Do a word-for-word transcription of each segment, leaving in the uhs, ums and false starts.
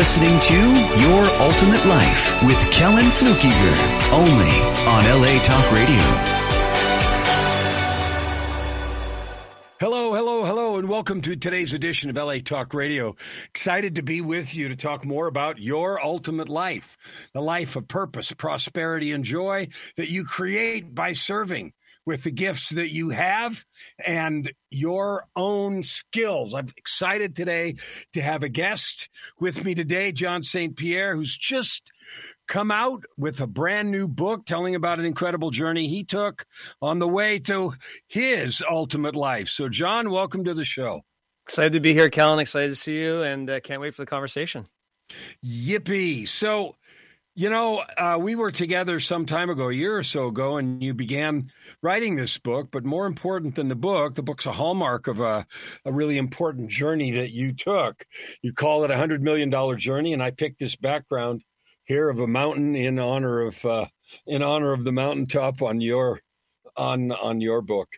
listening to Your Ultimate Life with Kellen Flukiger, only on L A Talk Radio. Hello, hello, hello, and welcome to today's edition of L A Talk Radio. Excited to be with you to talk more about your ultimate life, the life of purpose, prosperity, and joy that you create by serving with the gifts that you have and your own skills. I'm excited today to have a guest with me today, John Saint Pierre, who's just come out with a brand new book telling about an incredible journey he took on the way to his ultimate life. So, John, welcome to the show. Excited to be here, Kellen. Excited to see you, and uh, can't wait for the conversation. Yippee. So, you know, uh, we were together some time ago, a year or so ago, and you began writing this book. But more important than the book, the book's a hallmark of a, a really important journey that you took. You call it a one hundred million dollars journey, and I picked this background here of a mountain in honor of uh, in honor of the mountaintop on your on on your book.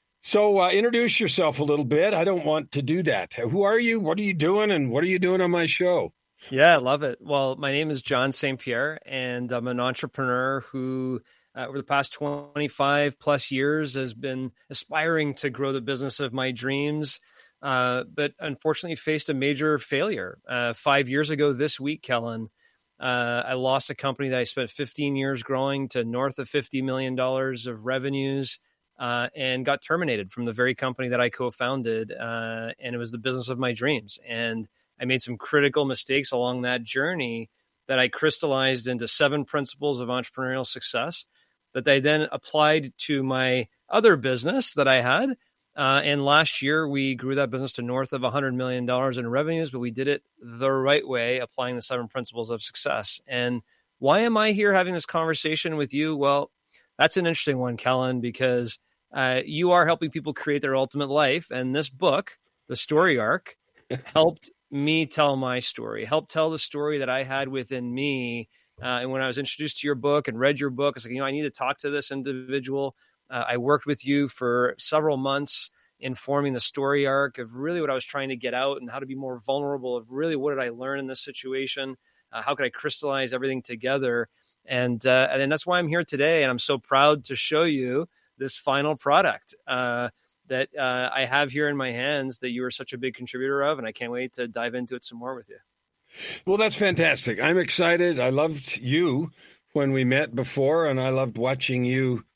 So uh, introduce yourself a little bit. I don't want to do that. Who are you? What are you doing? And what are you doing on my show? Yeah, I love it. Well, my name is John Saint Pierre, and I'm an entrepreneur who, uh, over the past twenty-five plus years, has been aspiring to grow the business of my dreams, uh, but unfortunately faced a major failure. Uh, five years ago this week, Kellen, uh, I lost a company that I spent fifteen years growing to north of fifty million dollars of revenues, uh, and got terminated from the very company that I co-founded, uh, and it was the business of my dreams. And I made some critical mistakes along that journey that I crystallized into seven principles of entrepreneurial success that I then applied to my other business that I had. Uh, and last year, we grew that business to north of one hundred million dollars in revenues, but we did it the right way, applying the seven principles of success. And why am I here having this conversation with you? Well, that's an interesting one, Kellen, because uh, you are helping people create their ultimate life. And this book, The Story Arc, helped me tell my story, help tell the story that I had within me. Uh, and when I was introduced to your book and read your book, I was like, you know, I need to talk to this individual. Uh, I worked with you for several months informing the story arc of really what I was trying to get out and how to be more vulnerable of really what did I learn in this situation? Uh, how could I crystallize everything together? And, uh, and that's why I'm here today. And I'm so proud to show you this final product, uh, that uh, I have here in my hands that you are such a big contributor of, and I can't wait to dive into it some more with you. Well, that's fantastic. I'm excited. I loved you when we met before, and I loved watching you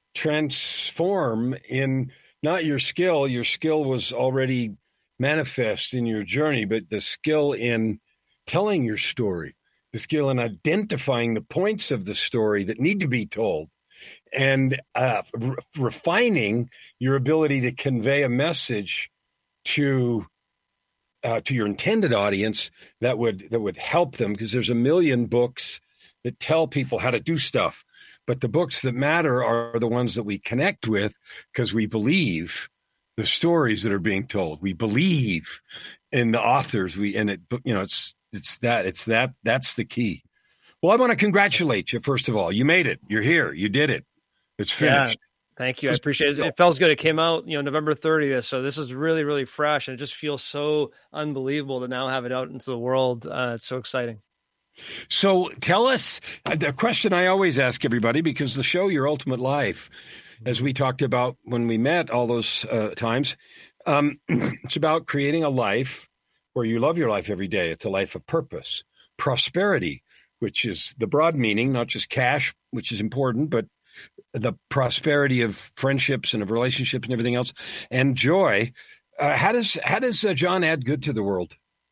transform in not your skill. Your skill was already manifest in your journey, but the skill in telling your story, the skill in identifying the points of the story that need to be told, and uh, re- refining your ability to convey a message to uh, to your intended audience that would that would help them, because there's a million books that tell people how to do stuff, but the books that matter are the ones that we connect with because we believe the stories that are being told. We believe in the authors. We and it you know it's it's that it's that that's the key. Well, I want to congratulate you, first of all. You made it. You're here. You did it. It's finished. Yeah, thank you. I appreciate it. It feels good. It came out, you know, November thirtieth. So this is really, really fresh. And it just feels so unbelievable to now have it out into the world. Uh, it's so exciting. So tell us the question I always ask everybody, because the show, Your Ultimate Life, as we talked about when we met all those uh, times, um, it's about creating a life where you love your life every day. It's a life of purpose, prosperity, which is the broad meaning, not just cash, which is important, but the prosperity of friendships and of relationships and everything else, and joy. Uh, how does how does uh, John add good to the world?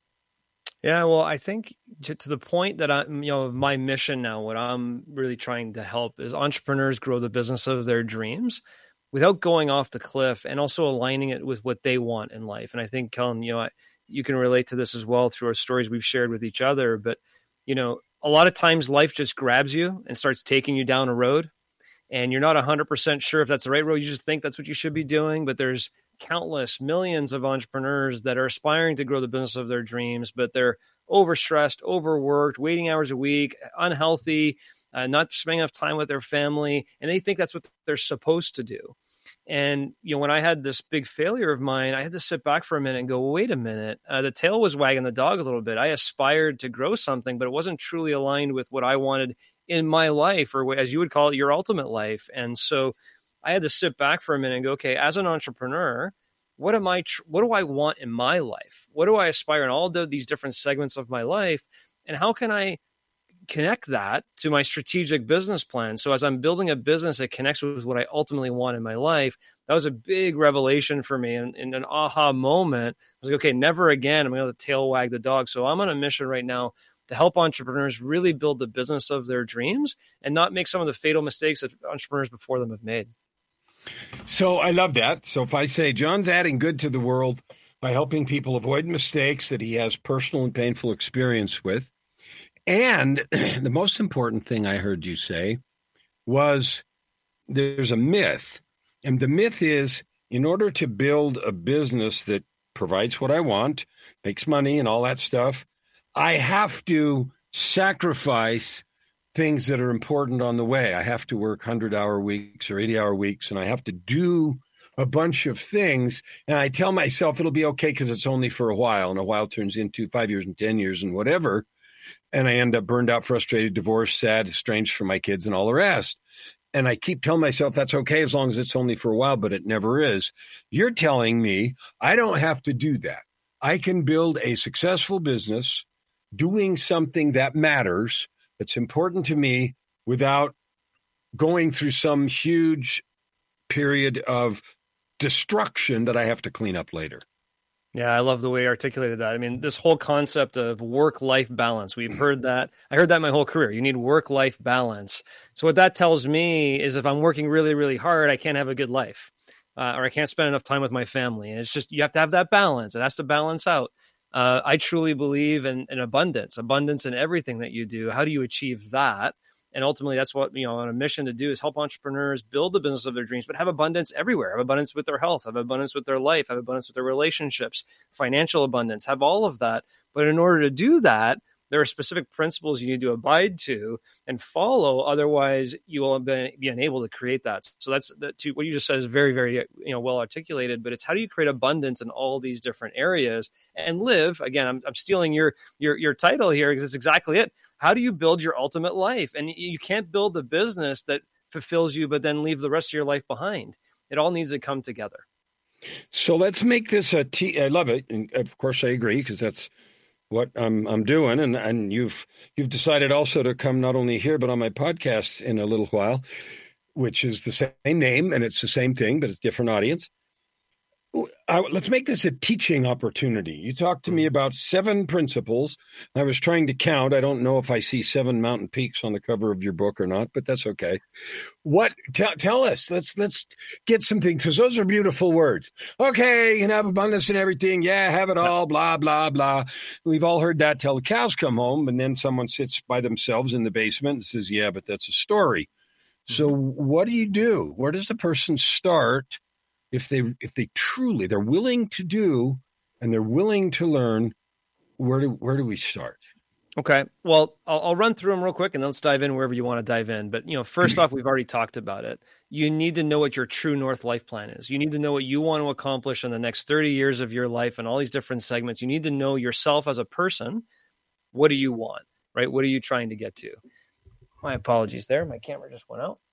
Yeah, well, I think to, to the point that I'm, you know, my mission now, what I'm really trying to help is entrepreneurs grow the business of their dreams without going off the cliff, and also aligning it with what they want in life. And I think, Kellen, you know, I, you can relate to this as well through our stories we've shared with each other. But, you know, a lot of times life just grabs you and starts taking you down a road, and you're not one hundred percent sure if that's the right road. You just think that's what you should be doing. But there's countless millions of entrepreneurs that are aspiring to grow the business of their dreams, but they're overstressed, overworked, waiting hours a week, unhealthy, uh, not spending enough time with their family. And they think that's what they're supposed to do. And, you know, when I had this big failure of mine, I had to sit back for a minute and go, well, wait a minute. Uh, the tail was wagging the dog a little bit. I aspired to grow something, but it wasn't truly aligned with what I wanted in my life, or as you would call it, your ultimate life. And so I had to sit back for a minute and go, okay, as an entrepreneur, what am I, tr- what do I want in my life? What do I aspire in all the, these different segments of my life? And how can I connect that to my strategic business plan? So as I'm building a business that connects with what I ultimately want in my life, that was a big revelation for me, and, and an aha moment. I was like, okay, never again am I going to tail wag the dog. So I'm on a mission right now to help entrepreneurs really build the business of their dreams and not make some of the fatal mistakes that entrepreneurs before them have made. So I love that. So if I say John's adding good to the world by helping people avoid mistakes that he has personal and painful experience with, and the most important thing I heard you say was there's a myth. And the myth is, in order to build a business that provides what I want, makes money and all that stuff, I have to sacrifice things that are important on the way. I have to work hundred-hour weeks or eighty-hour weeks, and I have to do a bunch of things. And I tell myself it'll be okay because it's only for a while, and a while turns into five years and ten years and whatever. And I end up burned out, frustrated, divorced, sad, estranged from my kids and all the rest. And I keep telling myself that's okay as long as it's only for a while, but it never is. You're telling me I don't have to do that. I can build a successful business doing something that matters, that's important to me, without going through some huge period of destruction that I have to clean up later. Yeah, I love the way you articulated that. I mean, this whole concept of work-life balance, we've heard that. I heard that my whole career. You need work-life balance. So what that tells me is if I'm working really, really hard, I can't have a good life, uh, or I can't spend enough time with my family. And it's just, you have to have that balance. It has to balance out. Uh, I truly believe in, in abundance, abundance in everything that you do. How do you achieve that? And ultimately, that's what, you know, on a mission to do is help entrepreneurs build the business of their dreams, but have abundance everywhere. Have abundance with their health, have abundance with their life, have abundance with their relationships, financial abundance, have all of that. But in order to do that, there are specific principles you need to abide to and follow. Otherwise, you will be, be unable to create that. So that's that too, what you just said is very, very, you know, well articulated. But it's how do you create abundance in all these different areas and live? Again, I'm, I'm stealing your your your title here because it's exactly it. How do you build your ultimate life? And you can't build a business that fulfills you, but then leave the rest of your life behind. It all needs to come together. So let's make this a T. I love it, and of course I agree because that's what I'm I'm doing, and, and you've you've decided also to come not only here but on my podcast in a little while, which is the same name and it's the same thing, but it's a different audience. I, let's make this a teaching opportunity. You talked to me about seven principles. I was trying to count. I don't know if I see seven mountain peaks on the cover of your book or not, but that's okay. What? Tell, tell us. Let's let's get some things, because those are beautiful words. Okay, you can have abundance in everything. Yeah, have it all. Blah blah blah. We've all heard that till the cows come home, and then someone sits by themselves in the basement and says, "Yeah, but that's a story." So, what do you do? Where does the person start? If they if they truly they're willing to do and they're willing to learn, where do where do we start? Okay, well, I'll, I'll run through them real quick, and then let's dive in wherever you want to dive in. But you know, first off, we've already talked about it. You need to know what your true north life plan is. You need to know what you want to accomplish in the next thirty years of your life and all these different segments. You need to know yourself as a person. What do you want? Right? What are you trying to get to? My apologies there. My camera just went out.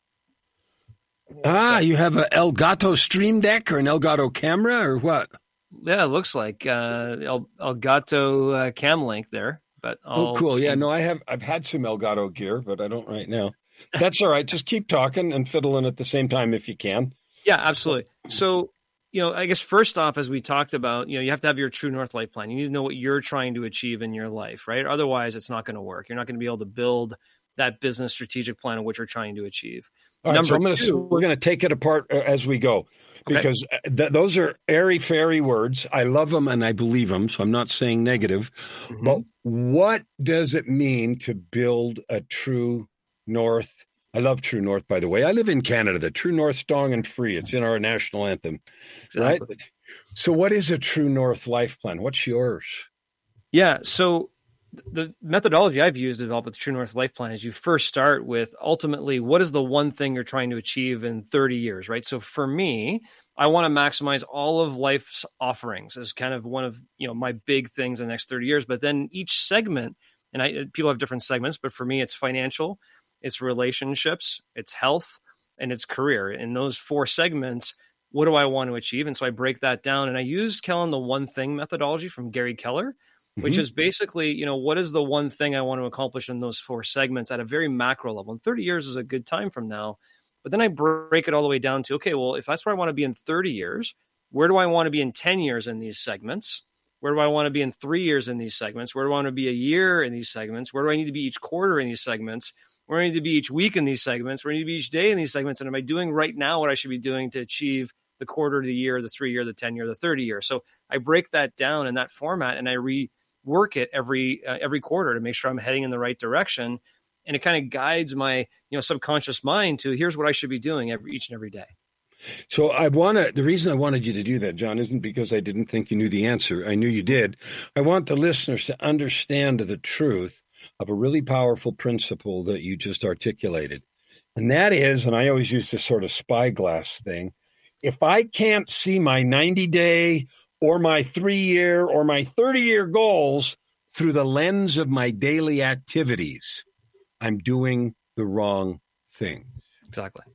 Ah, you have an Elgato Stream Deck or an Elgato camera or what? Yeah, it looks like uh, El, Elgato uh, Cam Link there. But I'll, oh, cool. Yeah, no, I have. I've had some Elgato gear, but I don't right now. That's all right. Just keep talking and fiddling at the same time if you can. Yeah, absolutely. So, you know, I guess first off, as we talked about, you know, you have to have your true north life plan. You need to know what you're trying to achieve in your life, right? Otherwise, it's not going to work. You're not going to be able to build that business strategic plan of what you're trying to achieve. All right, Number so I'm gonna, two, we're going to take it apart as we go, because okay. th- those are airy-fairy words. I love them and I believe them, so I'm not saying negative. Mm-hmm. But what does it mean to build a true north? I love True North, by the way. I live in Canada. The True North, strong and free. It's in our national anthem, exactly. Right? So what is a True North life plan? What's yours? Yeah, so the methodology I've used to develop with the True North Life Plan is you first start with ultimately what is the one thing you're trying to achieve in thirty years, right? So for me, I want to maximize all of life's offerings as kind of one of, you know, my big things in the next thirty years. But then each segment, and I, people have different segments, but for me, it's financial, it's relationships, it's health, and it's career. In those four segments, what do I want to achieve? And so I break that down, and I use, Kellen, the one thing methodology from Gary Keller, which mm-hmm. is basically, you know, what is the one thing I want to accomplish in those four segments at a very macro level? And thirty years is a good time from now. But then I break it all the way down to, okay, well, if that's where I want to be in thirty years, where do I want to be in ten years in these segments? Where do I want to be in three years in these segments? Where do I want to be a year in these segments? Where do I need to be each quarter in these segments? Where do I need to be each week in these segments? Where do I need to be each day in these segments? And am I doing right now what I should be doing to achieve the quarter, the year, the three year, the ten year, the thirty year? So I break that down in that format, and I re work it every uh, every quarter to make sure I'm heading in the right direction, and it kind of guides my you know subconscious mind to here's what I should be doing every each and every day. So I want to. The reason I wanted you to do that, John, isn't because I didn't think you knew the answer. I knew you did. I want the listeners to understand the truth of a really powerful principle that you just articulated, and that is, and I always use this sort of spyglass thing. If I can't see my ninety day or my three-year or my thirty-year goals through the lens of my daily activities, I'm doing the wrong thing. Exactly.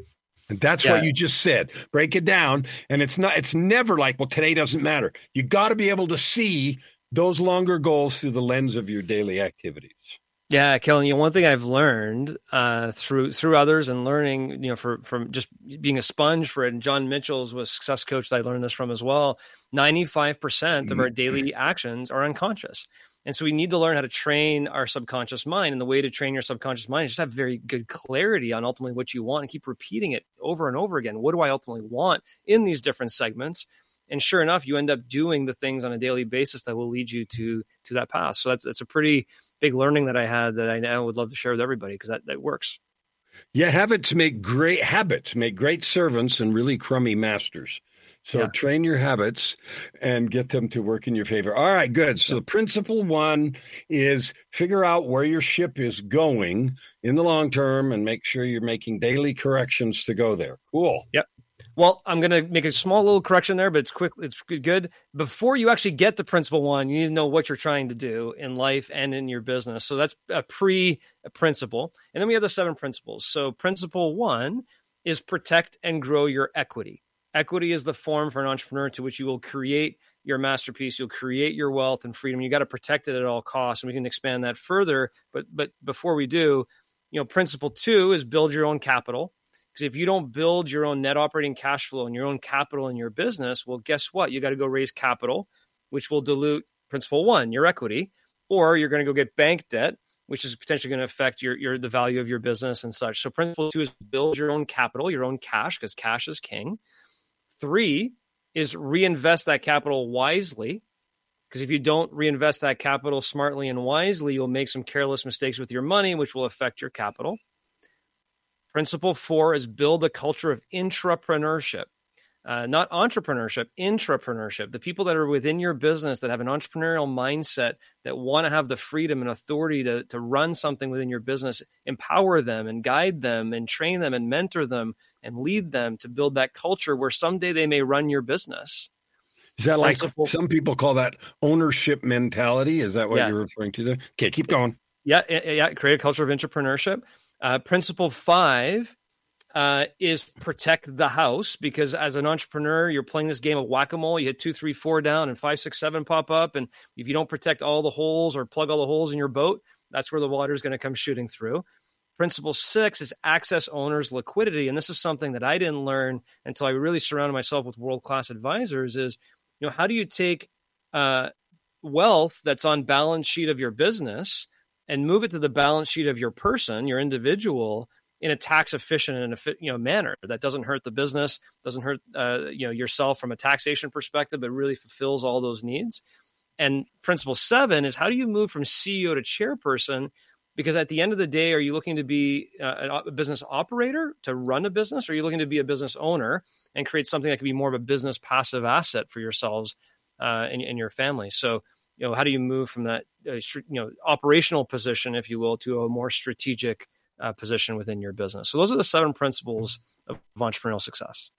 And that's yeah. what you just said. Break it down. And it's not, it's never like, well, today doesn't matter. You got to be able to see those longer goals through the lens of your daily activities. Yeah, Kellen, you know, one thing I've learned uh, through through others and learning, you know, for, from just being a sponge for it, and John Mitchell's was a success coach that I learned this from as well, ninety-five percent of our daily actions are unconscious. And so we need to learn how to train our subconscious mind. And the way to train your subconscious mind is just have very good clarity on ultimately what you want and keep repeating it over and over again. What do I ultimately want in these different segments? And sure enough, you end up doing the things on a daily basis that will lead you to to that path. So that's that's a pretty big learning that I had that I now would love to share with everybody because that, that works. Yeah, habits make great habits, make great servants and really crummy masters. So yeah. Train your habits and get them to work in your favor. All right, good. So yeah. Principle one is figure out where your ship is going in the long term and make sure you're making daily corrections to go there. Cool. Yep. Well, I'm going to make a small little correction there, but it's quick. It's good. Before you actually get to principle one, you need to know what you're trying to do in life and in your business. So that's a pre-principle. And then we have the seven principles. So principle one is protect and grow your equity. Equity is the form for an entrepreneur to which you will create your masterpiece. You'll create your wealth and freedom. You got to protect it at all costs. And we can expand that further. But, but before we do, you know, principle two is build your own capital. Because if you don't build your own net operating cash flow and your own capital in your business, well, guess what? You got to go raise capital, which will dilute principle one, your equity, or you're going to go get bank debt, which is potentially going to affect your, your the value of your business and such. So principle two is build your own capital, your own cash, because cash is king. Three is reinvest that capital wisely, because if you don't reinvest that capital smartly and wisely, you'll make some careless mistakes with your money, which will affect your capital. Principle four is build a culture of intrapreneurship, uh, not entrepreneurship, intrapreneurship. The people that are within your business that have an entrepreneurial mindset that want to have the freedom and authority to, to run something within your business, empower them and guide them and train them and mentor them and lead them to build that culture where someday they may run your business. Is that like Principle, some people call that ownership mentality? Is that what yeah. you're referring to there? Okay, keep going. Yeah, yeah. Create a culture of intrapreneurship. Uh, principle five uh, is protect the house, because as an entrepreneur, you're playing this game of whack-a-mole. You hit two, three, four down, and five, six, seven pop up. And if you don't protect all the holes or plug all the holes in your boat, that's where the water is going to come shooting through. Principle six is access owners' liquidity. And this is something that I didn't learn until I really surrounded myself with world-class advisors is, you know, how do you take uh, wealth that's on balance sheet of your business and move it to the balance sheet of your person, your individual, in a tax efficient and you know manner that doesn't hurt the business, doesn't hurt uh, you know yourself from a taxation perspective, but really fulfills all those needs. And principle seven is how do you move from C E O to chairperson? Because at the end of the day, are you looking to be uh, a business operator to run a business, or are you looking to be a business owner and create something that can be more of a business passive asset for yourselves uh, and, and your family? So you know, how do you move from that, uh, you know, operational position, if you will, to a more strategic uh, position within your business. So those are the seven principles of entrepreneurial success.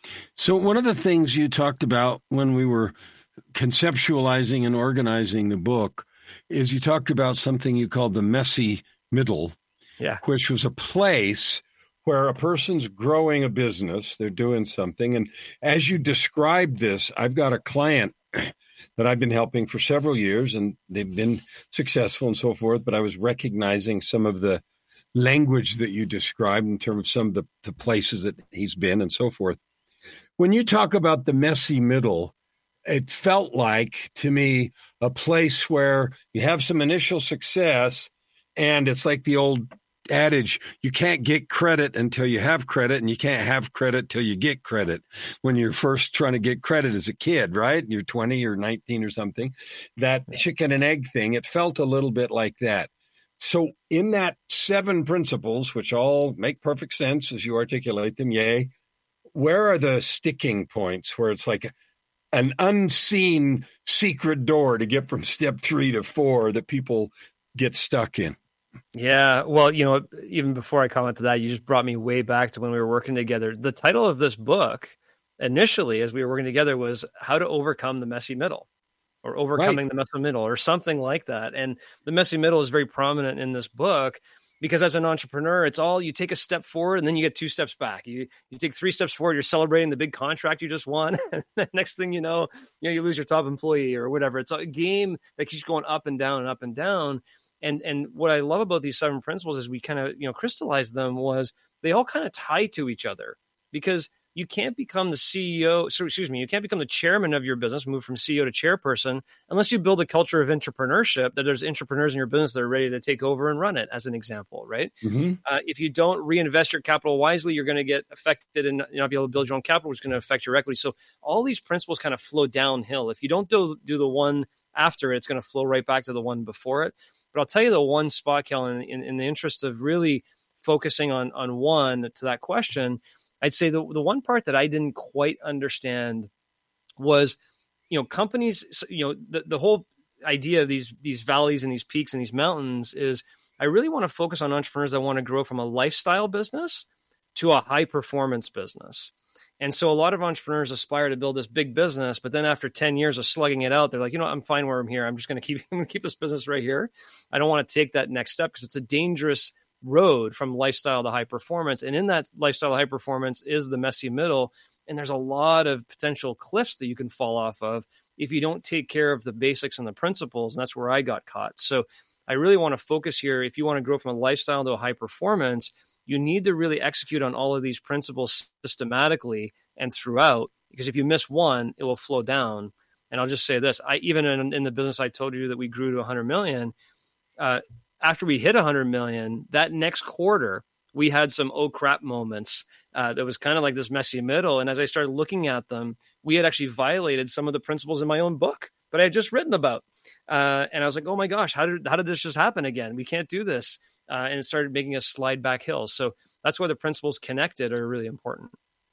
So one of the things you talked about when we were conceptualizing and organizing the book is you talked about something you called the messy middle, yeah, which was a place where a person's growing a business, they're doing something. And as you described this, I've got a client that I've been helping for several years, and they've been successful and so forth, but I was recognizing some of the language that you described in terms of some of the, the places that he's been and so forth. When you talk about the messy middle, it felt like to me a place where you have some initial success, and it's like the old adage, you can't get credit until you have credit, and you can't have credit till you get credit. When you're first trying to get credit as a kid, right? You're twenty or nineteen or something. That chicken and egg thing, it felt a little bit like that. So in that seven principles, which all make perfect sense as you articulate them, yay, where are the sticking points where it's like an unseen secret door to get from step three to four that people get stuck in? Yeah, well, you know, even before I comment to that, you just brought me way back to when we were working together. The title of this book initially, as we were working together, was How to Overcome the Messy Middle, or Overcoming right. the Messy Middle, or something like that. And the messy middle is very prominent in this book because as an entrepreneur, it's all you take a step forward and then you get two steps back. You you take three steps forward, you're celebrating the big contract you just won. And the next thing you know, you know, you lose your top employee or whatever. It's a game that keeps going up and down and up and down. And and what I love about these seven principles is we kind of, you know, crystallized them was they all kind of tie to each other, because you can't become the C E O, so excuse me, you can't become the chairman of your business, move from C E O to chairperson, unless you build a culture of entrepreneurship, that there's entrepreneurs in your business that are ready to take over and run it, as an example, right? Mm-hmm. Uh, if you don't reinvest your capital wisely, you're going to get affected and not be able to build your own capital, which is going to affect your equity. So all these principles kind of flow downhill. If you don't do, do the one after it, it's going to flow right back to the one before it. But I'll tell you the one spot, Kellen, in, in the interest of really focusing on, on one to that question, I'd say the, the one part that I didn't quite understand was, you know, companies, you know, the, the whole idea of these, these valleys and these peaks and these mountains is I really want to focus on entrepreneurs that want to grow from a lifestyle business to a high performance business. And so a lot of entrepreneurs aspire to build this big business, but then after ten years of slugging it out, they're like, you know, I'm fine where I'm here. I'm just going to keep, I'm going to keep this business right here. I don't want to take that next step because it's a dangerous road from lifestyle to high performance. And in that lifestyle to high performance is the messy middle. And there's a lot of potential cliffs that you can fall off of if you don't take care of the basics and the principles. And that's where I got caught. So I really want to focus here. If you want to grow from a lifestyle to a high performance, you need to really execute on all of these principles systematically and throughout, because if you miss one, it will flow down. And I'll just say this, I even in, in the business I told you that we grew to one hundred million, uh, after we hit one hundred million, that next quarter, we had some oh crap moments. Uh, that was kind of like this messy middle. And as I started looking at them, we had actually violated some of the principles in my own book that I had just written about. Uh, and I was like, oh my gosh, how did how did this just happen again? We can't do this. Uh, and it started making us slide back hills. So that's why the principles connected are really important.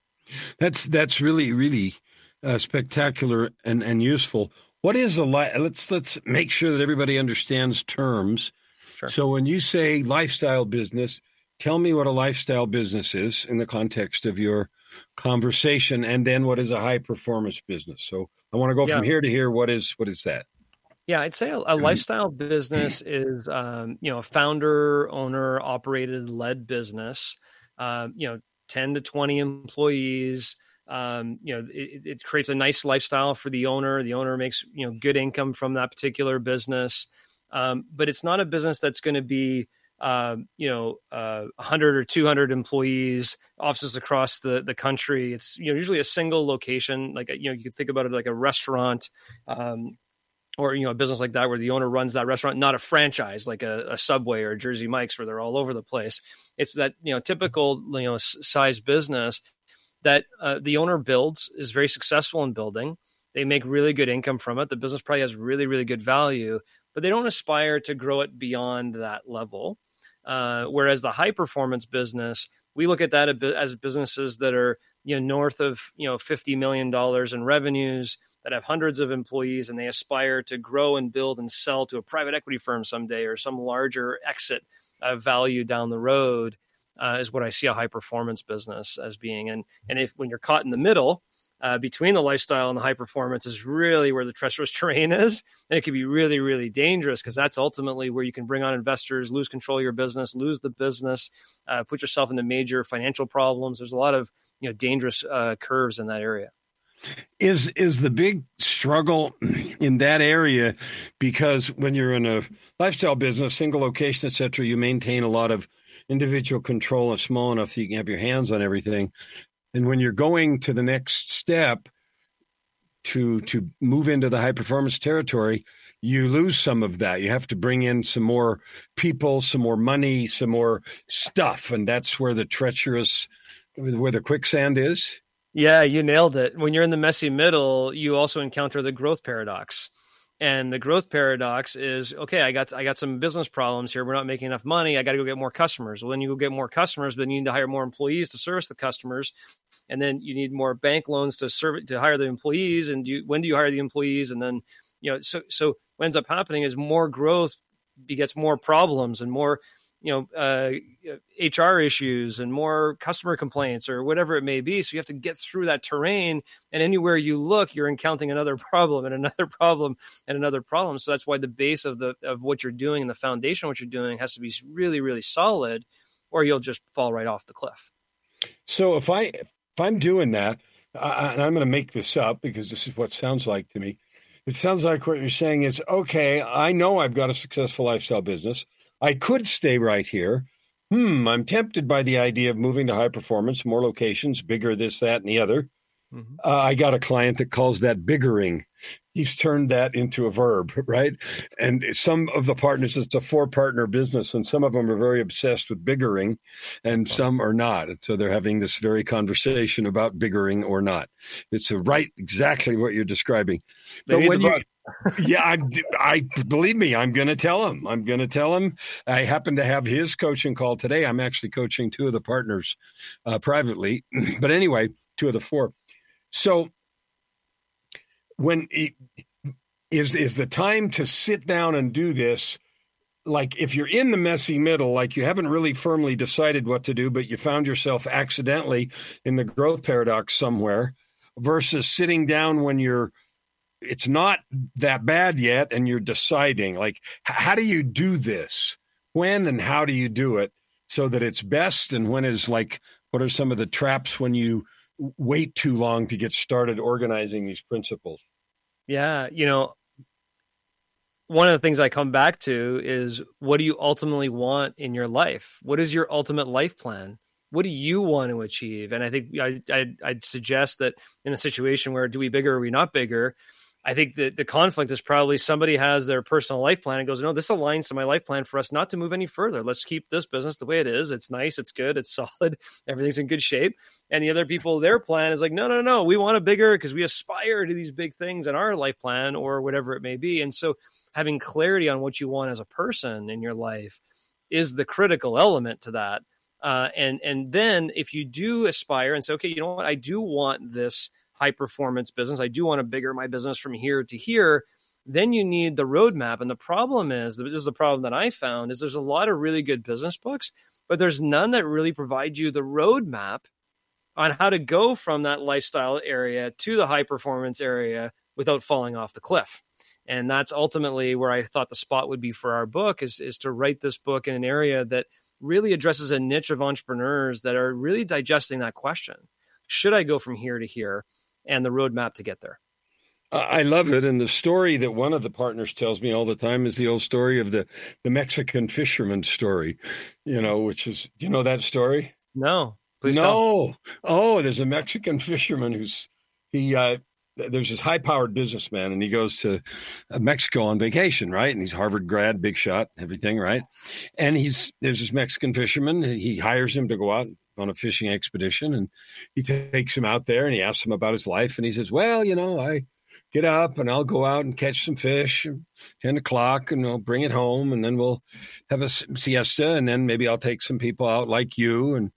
That's that's really, really uh, spectacular and, and useful. What is a li- let's let's make sure that everybody understands terms. Sure. So when you say lifestyle business, tell me what a lifestyle business is in the context of your conversation, and then what is a high performance business. So I want to go yeah. from here to here. What is what is that? Yeah, I'd say a, a lifestyle business is, um, you know, a founder, owner, operated, led business, um, you know, ten to twenty employees. Um, you know, it, it creates a nice lifestyle for the owner. The owner makes, you know, good income from that particular business. Um, but it's not a business that's going to be, um, you know, uh, one hundred or two hundred employees, offices across the, the country. It's, you know, usually a single location. Like, you know, you could think about it like a restaurant, um, or, you know, a business like that where the owner runs that restaurant, not a franchise like a, a Subway or a Jersey Mike's where they're all over the place. It's that, you know, typical, you know, size business that uh, the owner builds, is very successful in building. They make really good income from it. The business probably has really, really good value, but they don't aspire to grow it beyond that level. Uh, whereas the high performance business, we look at that as businesses that are you know, north of, you know, fifty million dollars in revenues, that have hundreds of employees, and they aspire to grow and build and sell to a private equity firm someday or some larger exit uh, value down the road, uh, is what I see a high performance business as being. And and if when you're caught in the middle uh, between the lifestyle and the high performance is really where the treacherous terrain is, and it can be really, really dangerous, because that's ultimately where you can bring on investors, lose control of your business, lose the business, uh, put yourself into major financial problems. There's a lot of, you know, dangerous uh, curves in that area. Is is the big struggle in that area, because when you're in a lifestyle business, single location, et cetera, you maintain a lot of individual control and small enough that you can have your hands on everything. And when you're going to the next step to to move into the high performance territory, you lose some of that. You have to bring in some more people, some more money, some more stuff. And that's where the treacherous, where the quicksand is. Yeah, you nailed it. When you're in the messy middle, you also encounter the growth paradox. And the growth paradox is, okay, I got I got some business problems here. We're not making enough money. I got to go get more customers. Well, then you go get more customers, but you need to hire more employees to service the customers. And then you need more bank loans to serve to hire the employees. And do you, when do you hire the employees? And then, you know, so so what ends up happening is more growth begets more problems and more, you know, uh, H R issues and more customer complaints or whatever it may be. So you have to get through that terrain, and anywhere you look, you're encountering another problem and another problem and another problem. So that's why the base of the of what you're doing and the foundation of what you're doing has to be really, really solid, or you'll just fall right off the cliff. So if I if I'm doing that, uh, and I'm going to make this up because this is what it sounds like to me. It sounds like what you're saying is, okay, I know I've got a successful lifestyle business. I could stay right here. Hmm, I'm tempted by the idea of moving to high performance, more locations, bigger, this, that, and the other. Mm-hmm. Uh, I got a client that calls that biggering. He's turned that into a verb, right? And some of the partners, it's a four-partner business, and some of them are very obsessed with biggering, and some are not. And so they're having this very conversation about biggering or not. It's a right, exactly what you're describing. They but when you, book. yeah, I, I believe me, I'm going to tell him. I'm going to tell him. I happen to have his coaching call today. I'm actually coaching two of the partners uh, privately, but anyway, two of the four. So when it, is is the time to sit down and do this? Like if you're in the messy middle, like you haven't really firmly decided what to do, but you found yourself accidentally in the growth paradox somewhere, versus sitting down when you're it's not that bad yet and you're deciding, like, how do you do this? When and how do you do it so that it's best? And when is like, what are some of the traps when you wait too long to get started organizing these principles? Yeah. You know, one of the things I come back to is, what do you ultimately want in your life? What is your ultimate life plan? What do you want to achieve? And I think I, I'd, I'd suggest that in a situation where do we bigger or are we not bigger, I think that the conflict is probably somebody has their personal life plan and goes, no, this aligns to my life plan for us not to move any further. Let's keep this business the way it is. It's nice. It's good. It's solid. Everything's in good shape. And the other people, their plan is like, no, no, no, we want a bigger, because we aspire to these big things in our life plan or whatever it may be. And so having clarity on what you want as a person in your life is the critical element to that. Uh, and, and then if you do aspire and say, okay, you know what, I do want this high performance business, I do want to bigger my business from here to here, then you need the roadmap. And the problem is, this is the problem that I found, is there's a lot of really good business books, but there's none that really provide you the roadmap on how to go from that lifestyle area to the high performance area without falling off the cliff. And that's ultimately where I thought the spot would be for our book, is, is to write this book in an area that really addresses a niche of entrepreneurs that are really digesting that question. Should I go from here to here? And the roadmap to get there. I love it. And the story that one of the partners tells me all the time is the old story of the, the Mexican fisherman story, you know, which is, do you know that story? No, please no. tell. Oh, there's a Mexican fisherman who's, he, uh, there's this high powered businessman and he goes to Mexico on vacation, right? And he's Harvard grad, big shot, everything, right? And he's, there's this Mexican fisherman, he hires him to go out on a fishing expedition, and he takes him out there and he asks him about his life. And he says, well, you know, I get up and I'll go out and catch some fish at ten o'clock and I'll bring it home and then we'll have a siesta. And then maybe I'll take some people out like you and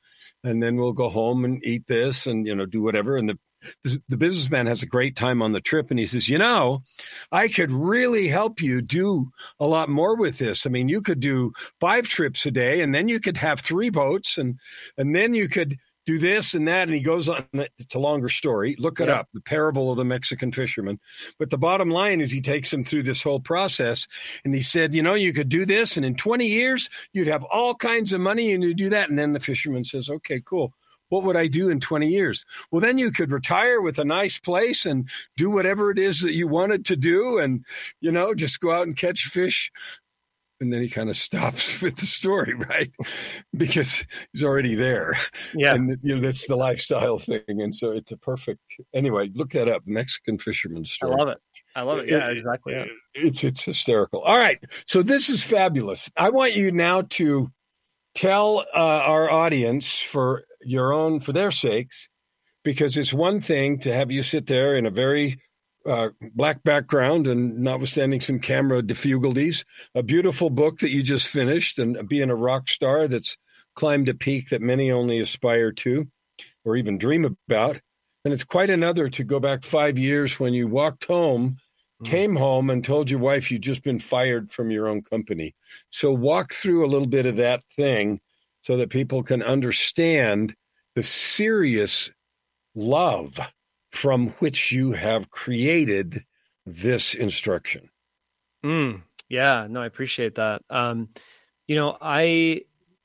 and then we'll go home and eat this and, you know, do whatever. And the the businessman has a great time on the trip, and he says, you know, I could really help you do a lot more with this. I mean, you could do five trips a day, and then you could have three boats, and and then you could do this and that. And he goes on. It's a longer story. Look it yeah. up, the parable of the Mexican fisherman. But the bottom line is he takes him through this whole process. And he said, you know, you could do this, and in twenty years, you'd have all kinds of money, and you do that. And then the fisherman says, okay, cool. What would I do in twenty years? Well, then you could retire with a nice place and do whatever it is that you wanted to do, and, you know, just go out and catch fish. And then he kind of stops with the story, right? Because he's already there. Yeah. And, you know, that's the lifestyle thing. And so it's a perfect, anyway, look that up. Mexican fisherman story. I love it. I love it. Yeah, exactly. It, it's, it's hysterical. All right. So this is fabulous. I want you now to tell uh, our audience, for your own, for their sakes, because it's one thing to have you sit there in a very uh, black background and notwithstanding some camera difficulties, a beautiful book that you just finished, and being a rock star that's climbed a peak that many only aspire to or even dream about. And it's quite another to go back five years when you walked home, mm. came home and told your wife you'd just been fired from your own company. So walk through a little bit of that thing so that people can understand the serious love from which you have created this instruction. Mm, yeah, no, I appreciate that. Um, you know, I,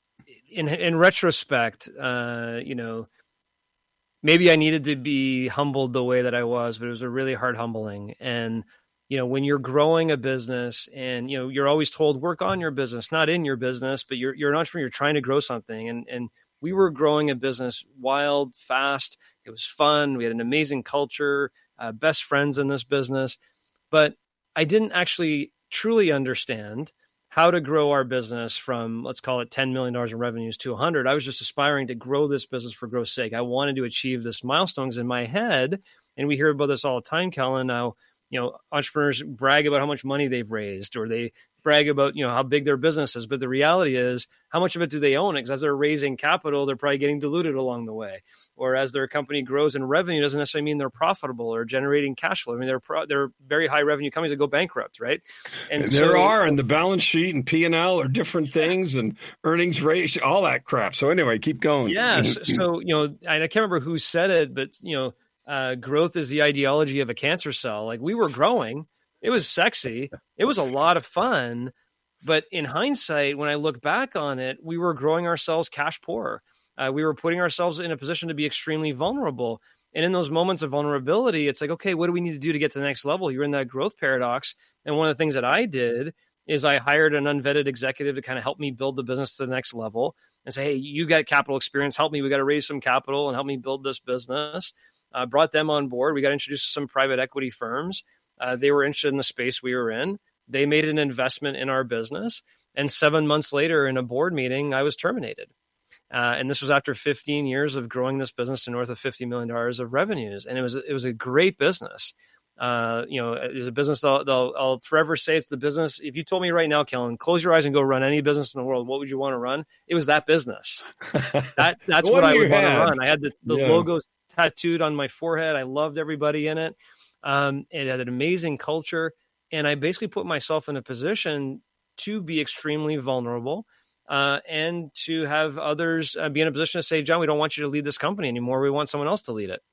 in in retrospect, uh, you know, maybe I needed to be humbled the way that I was, but it was a really hard humbling. And, you know, when you're growing a business and, you know, you're always told work on your business, not in your business, but you're, you're an entrepreneur, you're trying to grow something. And, and we were growing a business wild, fast. It was fun. We had an amazing culture, uh, best friends in this business, but I didn't actually truly understand how to grow our business from, let's call it ten million dollars in revenues to one hundred. I was just aspiring to grow this business for growth's sake. I wanted to achieve this milestones in my head. And we hear about this all the time, Kellen. Now, you know, entrepreneurs brag about how much money they've raised, or they brag about, you know, how big their business is. But the reality is, how much of it do they own? Because as they're raising capital, they're probably getting diluted along the way. Or as their company grows in revenue, doesn't necessarily mean they're profitable or generating cash flow. I mean, they're pro- they're very high revenue companies that go bankrupt, right? And there so, are, and the balance sheet and P and L are different things, and earnings ratio, all that crap. So anyway, keep going. Yeah. so, so, you know, I, I can't remember who said it, but, you know, uh, growth is the ideology of a cancer cell. Like, we were growing. It was sexy. It was a lot of fun. But in hindsight, when I look back on it, we were growing ourselves cash poor. Uh, we were putting ourselves in a position to be extremely vulnerable. And in those moments of vulnerability, it's like, okay, what do we need to do to get to the next level? You're in that growth paradox. And one of the things that I did is I hired an unvetted executive to kind of help me build the business to the next level and say, hey, you got capital experience. Help me. We got to raise some capital and help me build this business. Uh, brought them on board. We got introduced to some private equity firms. Uh, they were interested in the space we were in. They made an investment in our business. And seven months later, in a board meeting, I was terminated. Uh, and this was after fifteen years of growing this business to north of fifty million dollars of revenues. And it was it was a great business. Uh, you know, it's a business that I'll, I'll forever say it's the business. If you told me right now, Kellen, close your eyes and go run any business in the world, what would you want to run? It was that business. That That's what I would want to run. I had the, the yeah. logos tattooed on my forehead. I loved everybody in it. Um, it had an amazing culture. And I basically put myself in a position to be extremely vulnerable uh, and to have others uh, be in a position to say, John, we don't want you to lead this company anymore. We want someone else to lead it.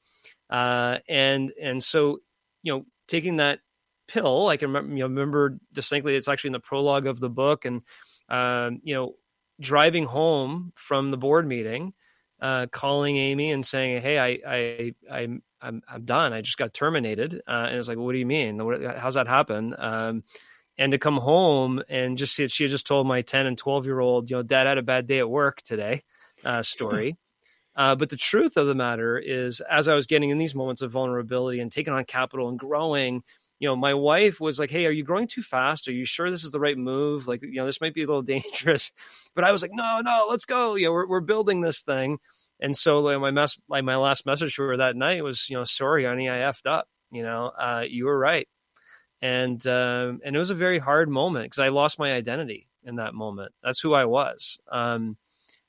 Uh, and and so, you know, taking that pill, I can remember, you know, remember distinctly, it's actually in the prologue of the book. And, um, you know, driving home from the board meeting, uh, calling Amy and saying, hey, I, I, I, I'm, I'm done. I just got terminated. Uh, and it's like, well, what do you mean? What, how's that happen? Um, and to come home and just see it, she had just told my ten and twelve year old, you know, Dad had a bad day at work today, uh, story. uh, but the truth of the matter is, as I was getting in these moments of vulnerability and taking on capital and growing, you know, my wife was like, hey, are you growing too fast? Are you sure this is the right move? Like, you know, this might be a little dangerous, but I was like, no, no, let's go. You know, we're, we're building this thing. And so like, my mess, like my last message to her that night was, you know, sorry, honey, I effed up, you know, uh, you were right. And, um, and it was a very hard moment because I lost my identity in that moment. That's who I was. Um,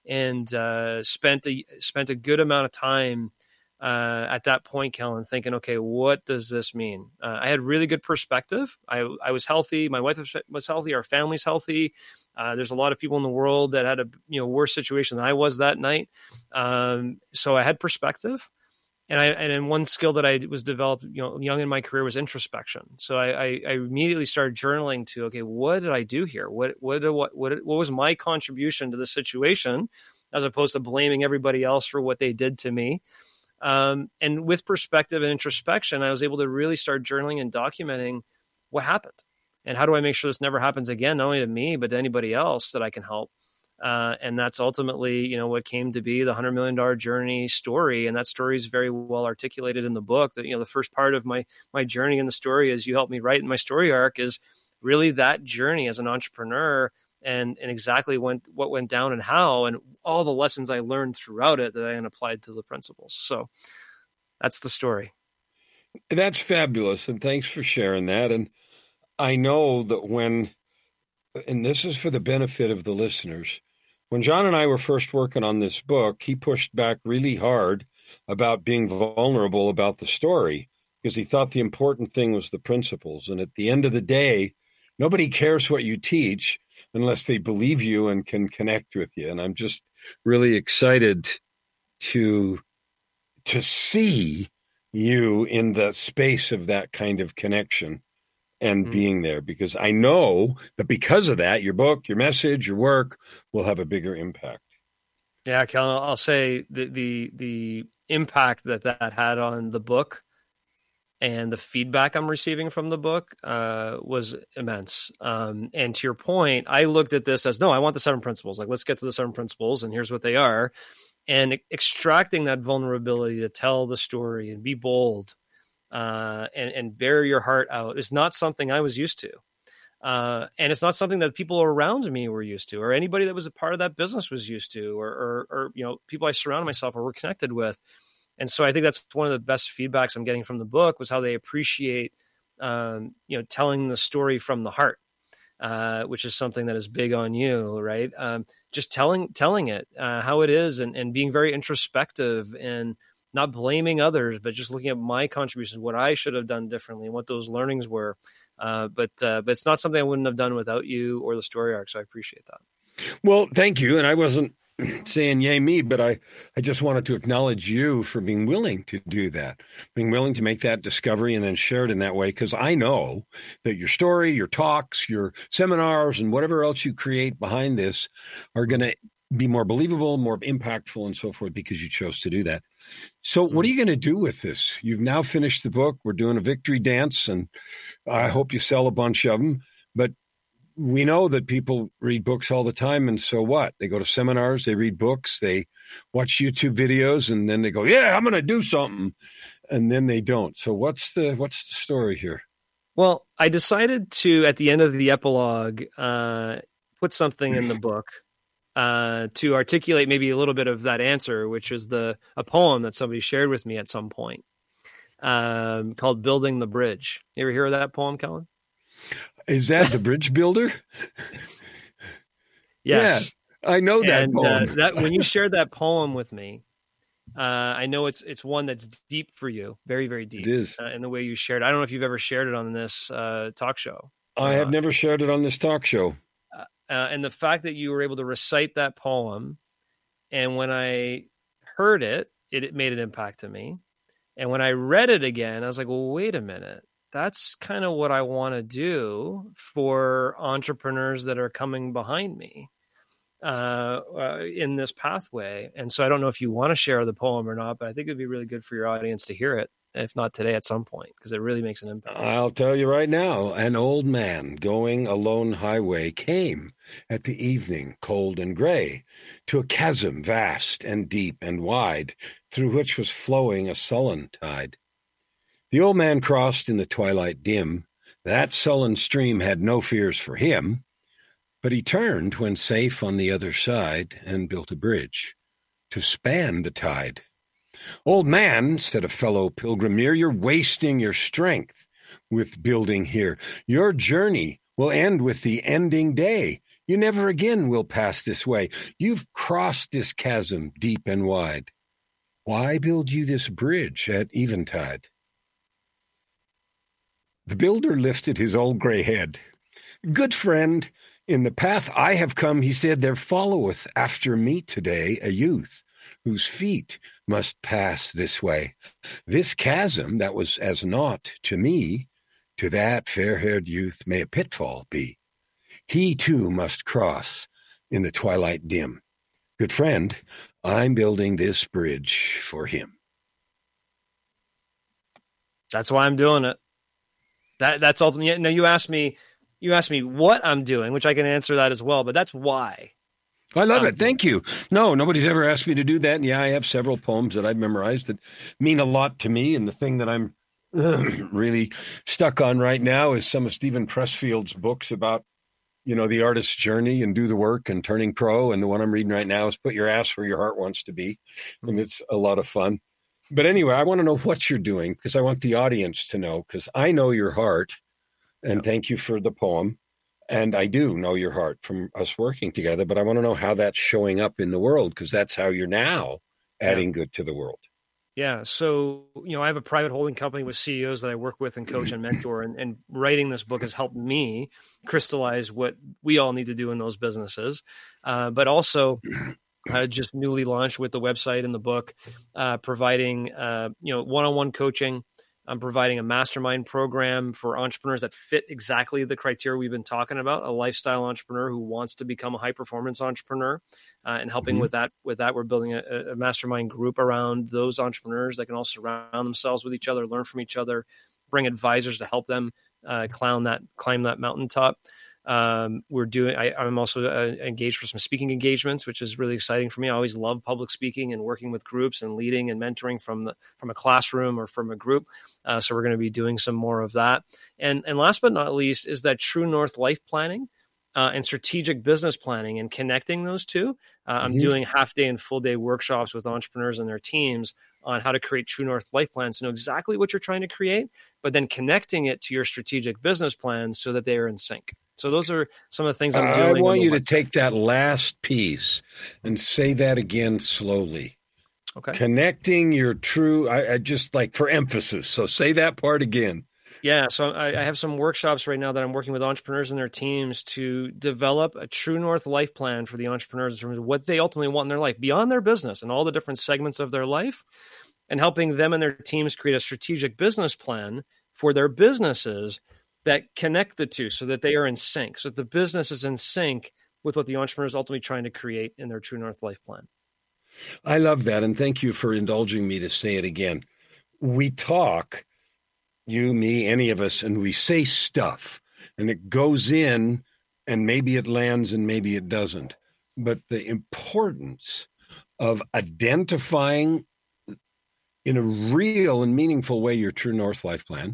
and uh, spent a spent a good amount of time uh, at that point, Kellen, thinking, okay, what does this mean? Uh, I had really good perspective. I I was healthy. My wife was, was healthy. Our family's healthy. Uh, there's a lot of people in the world that had a you know worse situation than I was that night. Um, so I had perspective. And I and then one skill that I was developed, you know, young in my career was introspection. So I, I, I immediately started journaling to, okay, what did I do here? What what what what what was my contribution to the situation, as opposed to blaming everybody else for what they did to me. Um, and with perspective and introspection, I was able to really start journaling and documenting what happened, and how do I make sure this never happens again, not only to me but to anybody else that I can help. Uh, and that's ultimately, you know, what came to be the one hundred million dollars journey story. And that story is very well articulated in the book. That, you know, the first part of my my journey in the story, as you helped me write in my story arc, is really that journey as an entrepreneur, and and exactly when, what went down and how, and all the lessons I learned throughout it that I then applied to the principles. So that's the story. That's fabulous. And thanks for sharing that. And I know that when, and this is for the benefit of the listeners, when John and I were first working on this book, he pushed back really hard about being vulnerable about the story, because he thought the important thing was the principles. And at the end of the day, nobody cares what you teach unless they believe you and can connect with you. And I'm just really excited to, to see you in the space of that kind of connection and mm-hmm. being there, because I know that because of that, your book, your message, your work will have a bigger impact. Yeah, Kellen, I'll say the the the impact that that had on the book and the feedback I'm receiving from the book uh, was immense. Um, and to your point, I looked at this as, no, I want the seven principles. Like, let's get to the seven principles, and here's what they are. And extracting that vulnerability to tell the story and be bold, Uh, and, and bear your heart out is not something I was used to. Uh, and it's not something that people around me were used to, or anybody that was a part of that business was used to, or, or, or you know, people I surrounded myself or were connected with. And so I think that's one of the best feedbacks I'm getting from the book, was how they appreciate, um, you know, telling the story from the heart, uh, which is something that is big on you, right? Um, just telling, telling it uh, how it is, and, and being very introspective, and not blaming others, but just looking at my contributions, what I should have done differently, and what those learnings were. Uh, but uh, but it's not something I wouldn't have done without you or the story arc. So I appreciate that. Well, thank you. And I wasn't saying yay me, but I, I just wanted to acknowledge you for being willing to do that, being willing to make that discovery and then share it in that way. Because I know that your story, your talks, your seminars, and whatever else you create behind this are going to be more believable, more impactful, and so forth, because you chose to do that. So what are you going to do with this? You've now finished the book. We're doing a victory dance, and I hope you sell a bunch of them. But we know that people read books all the time, and so what? They go to seminars, they read books, they watch YouTube videos, and then they go, yeah, I'm going to do something, and then they don't. So what's the what's the story here? Well, I decided to, at the end of the epilogue, uh, put something in the book Uh, to articulate maybe a little bit of that answer, which is the a poem that somebody shared with me at some point, um, called "Building the Bridge." You ever hear of that poem, Kellen? Is that the Bridge Builder? Yes, yeah, I know that and, poem. Uh, that when you shared that poem with me, uh, I know it's it's one that's deep for you, very very deep. It is, uh, in the way you shared. I don't know if you've ever shared it on this uh, talk show. I have never shared it on this talk show. Uh, and the fact that you were able to recite that poem, and when I heard it, it, it made an impact to me. And when I read it again, I was like, well, wait a minute. That's kind of what I want to do for entrepreneurs that are coming behind me uh, uh, in this pathway. And so I don't know if you want to share the poem or not, but I think it'd be really good for your audience to hear it, if not today, at some point, because it really makes an impact. I'll tell you right now, an old man going a lone highway came at the evening, cold and gray, to a chasm vast and deep and wide, through which was flowing a sullen tide. The old man crossed in the twilight dim. That sullen stream had no fears for him, but he turned when safe on the other side and built a bridge to span the tide. Old man, said a fellow pilgrim near, you're wasting your strength with building here. Your journey will end with the ending day. You never again will pass this way. You've crossed this chasm deep and wide. Why build you this bridge at eventide? The builder lifted his old gray head. Good friend, in the path I have come, he said, there followeth after me today a youth whose feet must pass this way. This chasm that was as naught to me, to that fair-haired youth may a pitfall be. He too must cross in the twilight dim. Good friend, I'm building this bridge for him. That's why I'm doing it. That that's ultimately. Now you asked me, you asked me what I'm doing, which I can answer that as well. But that's why. I love it. Thank you. No, nobody's ever asked me to do that. And yeah, I have several poems that I've memorized that mean a lot to me. And the thing that I'm really stuck on right now is some of Stephen Pressfield's books about, you know, the artist's journey and do the work and turning pro. And the one I'm reading right now is Put Your Ass Where Your Heart Wants to Be. And it's a lot of fun. But anyway, I want to know what you're doing because I want the audience to know, because I know your heart. And yep. Thank you for the poem. And I do know your heart from us working together, but I want to know how that's showing up in the world, because that's how you're now adding yeah. good to the world. Yeah. So, you know, I have a private holding company with C E Os that I work with and coach and mentor, and, and writing this book has helped me crystallize what we all need to do in those businesses. Uh, but also uh, just newly launched with the website and the book, uh, providing, uh, you know, one-on-one coaching. I'm providing a mastermind program for entrepreneurs that fit exactly the criteria we've been talking about, a lifestyle entrepreneur who wants to become a high-performance entrepreneur, uh, and helping mm-hmm. with that. With that, we're building a, a mastermind group around those entrepreneurs that can all surround themselves with each other, learn from each other, bring advisors to help them uh, climb that climb that mountaintop. Um, we're doing, I, I'm also uh, engaged for some speaking engagements, which is really exciting for me. I always love public speaking and working with groups and leading and mentoring from the, from a classroom or from a group. Uh, so we're going to be doing some more of that. And, and last but not least is that True North life planning uh, and strategic business planning, and connecting those two. Uh, mm-hmm. I'm doing half day and full day workshops with entrepreneurs and their teams on how to create True North life plans to know exactly what you're trying to create, but then connecting it to your strategic business plans so that they are in sync. So those are some of the things I'm doing. I want you to take that last piece and say that again slowly. Okay. Connecting your true, I, I just like for emphasis. So say that part again. Yeah. So I, I have some workshops right now that I'm working with entrepreneurs and their teams to develop a True North life plan for the entrepreneurs in terms of what they ultimately want in their life beyond their business and all the different segments of their life, and helping them and their teams create a strategic business plan for their businesses that connect the two so that they are in sync, so that the business is in sync with what the entrepreneur is ultimately trying to create in their True North life plan. I love that. And thank you for indulging me to say it again. We talk, you, me, any of us, and we say stuff, and it goes in, and maybe it lands and maybe it doesn't. But the importance of identifying in a real and meaningful way your True North life plan,